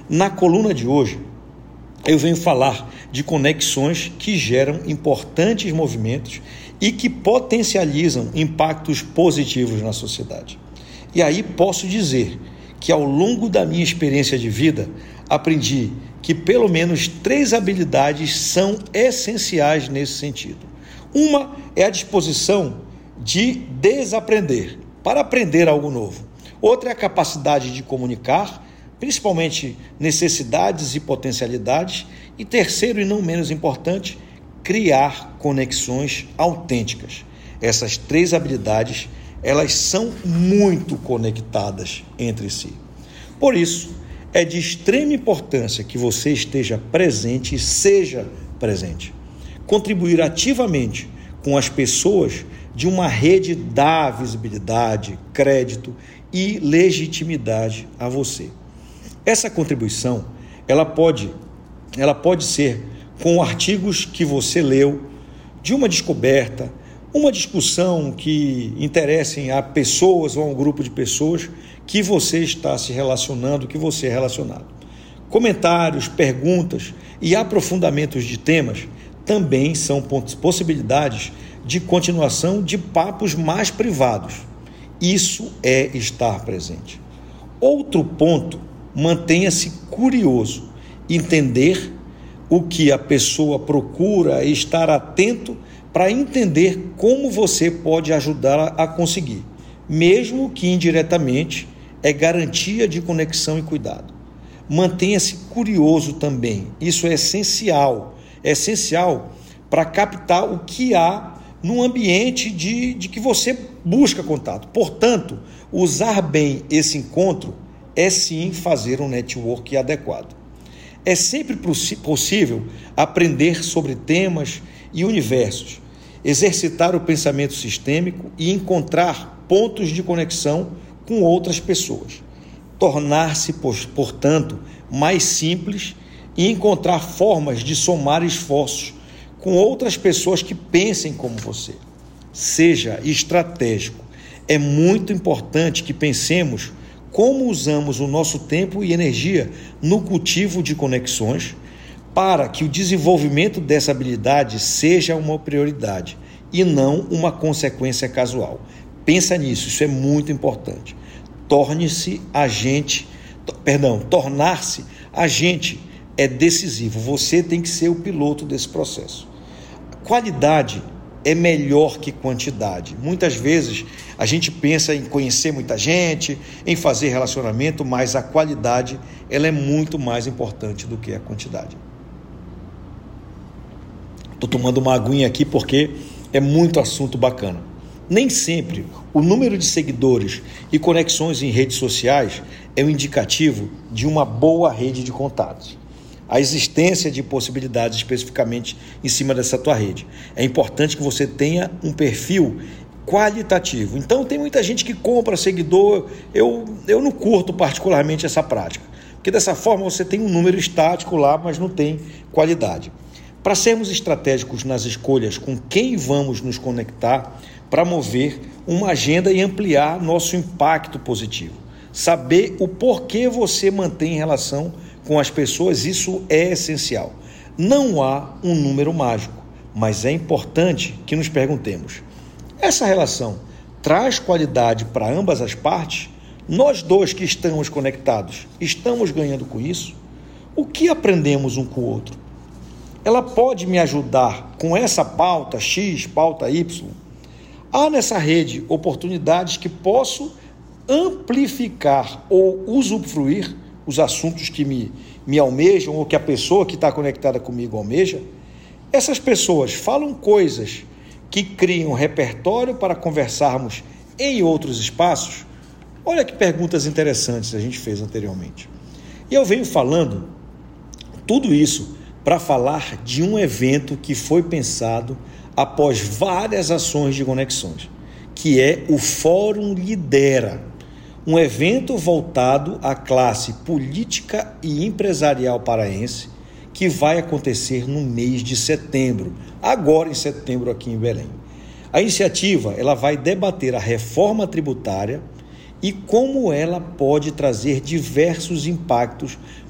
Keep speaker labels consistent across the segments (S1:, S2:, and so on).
S1: Na coluna de hoje, eu venho falar de conexões que geram importantes movimentos e que potencializam impactos positivos na sociedade. E aí posso dizer que ao longo da minha experiência de vida, aprendi que pelo menos 3 habilidades são essenciais nesse sentido. Uma é a disposição de desaprender, para aprender algo novo. Outra é a capacidade de comunicar, principalmente necessidades e potencialidades. E terceiro, e não menos importante, criar conexões autênticas. Essas 3 habilidades, elas são muito conectadas entre si. Por isso, é de extrema importância que você esteja presente e seja presente. Contribuir ativamente com as pessoas de uma rede dá visibilidade, crédito e legitimidade a você. Essa contribuição, ela pode ser com artigos que você leu, de uma descoberta, uma discussão que interessem a pessoas ou a um grupo de pessoas que você está se relacionando, que você é relacionado. Comentários, perguntas e aprofundamentos de temas também são possibilidades de continuação de papos mais privados. Isso é estar presente. Outro ponto, mantenha-se curioso, entender o que a pessoa procura e estar atento para entender como você pode ajudar a conseguir, mesmo que indiretamente, é garantia de conexão e cuidado. Mantenha-se curioso também, isso é essencial para captar o que há no ambiente de que você busca contato. Portanto, usar bem esse encontro é sim fazer um network adequado. É sempre possível aprender sobre temas e universos, exercitar o pensamento sistêmico e encontrar pontos de conexão com outras pessoas. Tornar-se, portanto, mais simples e encontrar formas de somar esforços com outras pessoas que pensem como você. Seja estratégico. É muito importante que pensemos como usamos o nosso tempo e energia no cultivo de conexões para que o desenvolvimento dessa habilidade seja uma prioridade e não uma consequência casual. Pensa nisso, isso é muito importante. Tornar-se agente é decisivo. Você tem que ser o piloto desse processo. Qualidade é melhor que quantidade. Muitas vezes a gente pensa em conhecer muita gente, em fazer relacionamento, mas a qualidade ela é muito mais importante do que a quantidade. Estou tomando uma aguinha aqui porque é muito assunto bacana. Nem sempre o número de seguidores e conexões em redes sociais é um indicativo de uma boa rede de contatos. A existência de possibilidades especificamente em cima dessa tua rede. É importante que você tenha um perfil qualitativo. Então tem muita gente que compra seguidor, eu não curto particularmente essa prática, porque dessa forma você tem um número estático lá, mas não tem qualidade. Para sermos estratégicos nas escolhas com quem vamos nos conectar, para mover uma agenda e ampliar nosso impacto positivo. Saber o porquê você mantém relação com as pessoas, isso é essencial. Não há um número mágico, mas é importante que nos perguntemos: essa relação traz qualidade para ambas as partes? Nós dois que estamos conectados, estamos ganhando com isso? O que aprendemos um com o outro? Ela pode me ajudar com essa pauta X, pauta Y? Há nessa rede oportunidades que posso amplificar ou usufruir os assuntos que me almejam ou que a pessoa que está conectada comigo almeja? Essas pessoas falam coisas que criam repertório para conversarmos em outros espaços? Olha que perguntas interessantes a gente fez anteriormente. E eu venho falando tudo isso para falar de um evento que foi pensado após várias ações de conexões, que é o Fórum Lidera, um evento voltado à classe política e empresarial paraense, que vai acontecer no mês de setembro, agora em setembro aqui em Belém. A iniciativa ela vai debater a reforma tributária e como ela pode trazer diversos impactos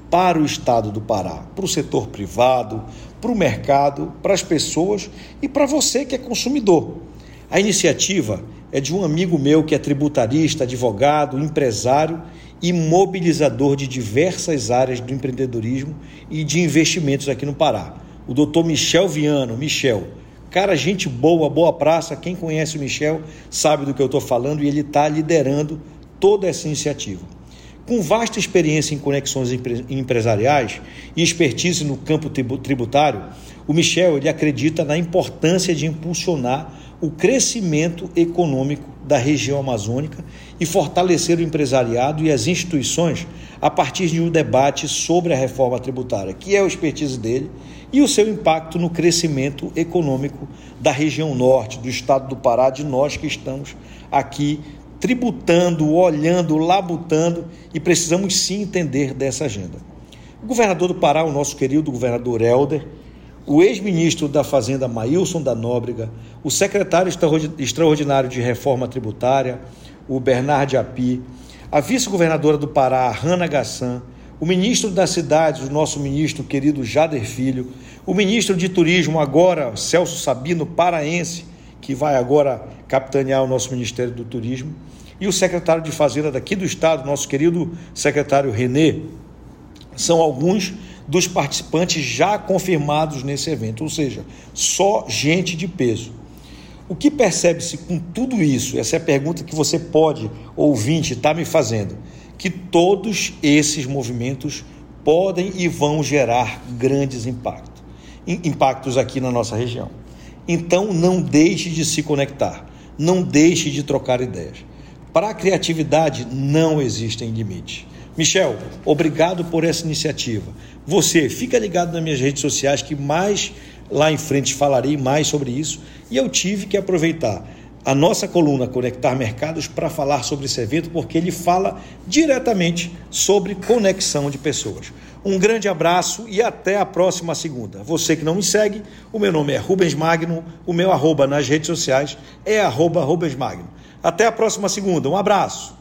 S1: para o estado do Pará, para o setor privado, para o mercado, para as pessoas e para você que é consumidor. A iniciativa é de um amigo meu que é tributarista, advogado, empresário e mobilizador de diversas áreas do empreendedorismo e de investimentos aqui no Pará. O doutor Michel Viano. Michel, cara, gente boa, boa praça. Quem conhece o Michel sabe do que eu estou falando e ele está liderando toda essa iniciativa. Com vasta experiência em conexões empresariais e expertise no campo tributário, o Michel ele acredita na importância de impulsionar o crescimento econômico da região amazônica e fortalecer o empresariado e as instituições a partir de um debate sobre a reforma tributária, que é a expertise dele, e o seu impacto no crescimento econômico da região norte, do estado do Pará, de nós que estamos aqui tributando, olhando, labutando e precisamos sim entender dessa agenda. O governador do Pará, o nosso querido governador Helder, o ex-ministro da Fazenda Maílson da Nóbrega, o secretário extraordinário de Reforma Tributária, o Bernard Api, a vice-governadora do Pará, Hanna Gassan, o ministro das Cidades, o nosso ministro querido Jader Filho, o ministro de Turismo agora, Celso Sabino, paraense, que vai agora capitanear o nosso Ministério do Turismo, e o secretário de Fazenda daqui do estado, nosso querido secretário Renê, são alguns dos participantes já confirmados nesse evento, ou seja, só gente de peso. O que percebe-se com tudo isso? Essa é a pergunta que você pode, ouvinte, estar me fazendo, que todos esses movimentos podem e vão gerar grandes impactos aqui na nossa região. Então, não deixe de se conectar, não deixe de trocar ideias. Para a criatividade, não existem limites. Michel, obrigado por essa iniciativa. Você, fica ligado nas minhas redes sociais que mais lá em frente falarei mais sobre isso. E eu tive que aproveitar a nossa coluna Conectar Mercados para falar sobre esse evento, porque ele fala diretamente sobre conexão de pessoas. Um grande abraço e até a próxima segunda. Você que não me segue, o meu nome é Rubens Magno, o meu @ nas redes sociais é @Rubens Magno. Até a próxima segunda, um abraço.